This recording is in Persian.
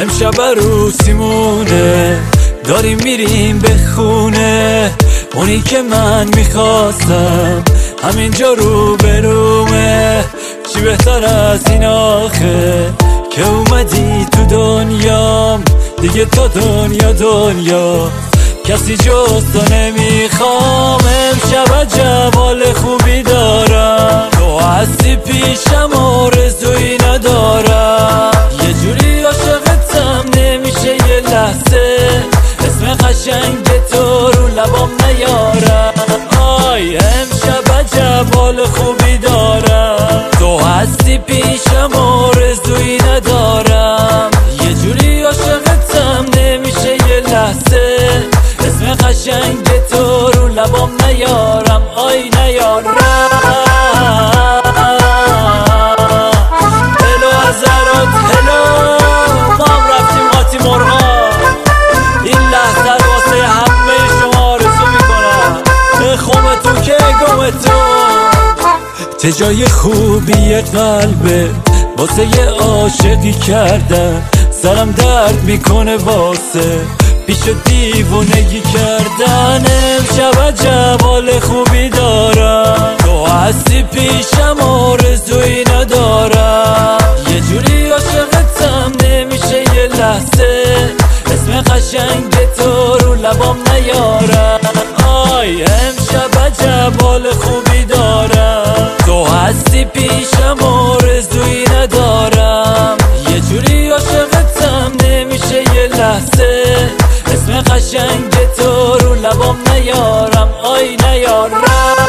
امشب عروسیمونه، داریم میریم به خونه. اونی که من میخواستم همینجا رو برومه. چی بهتر از این آخه که اومدی تو دنیام، دیگه تا دنیا کسی جز تو نمیخوام. امشب عجب حال خوبی دارم، تو هستی پیشم آرزویی ندارم. یه جوری عاشقتم نمیشه یه لحظه اسم قشنگ تو رو لبام نیارم. آی امشب عجب حال خوبی دارم، تو هستی پیشم آرزویی ندارم. یه جوری عاشقتم نمیشه یه لحظه اسم قشنگ تو رو لبام نیارم. آی نیارم. هلو حضرات هلو، ما هم رفتیم قاطی مرغا. این لحظه رو واسه همه شما آرزو میکنم، خومتون که گمتون. چه جای خوبی قلبه واسه یه عاشقی کردن، سرم درد میکنه واسه پیش دیوونگی کردن. امشب عجب حال خوبی دارم، تو هستی پیشم آرزویی ندارم. یه جوری عاشقتم نمیشه یه لحظه اسم قشنگ تو رو لبام نیارم. آی امشب عجب حال خوبی دارم، تو هستی پیشم آرزویی ندارم. یه جوری عاشقتم نمیشه یه لحظه اسم قشنگ تو رو لبام نیارم. آی نیارم.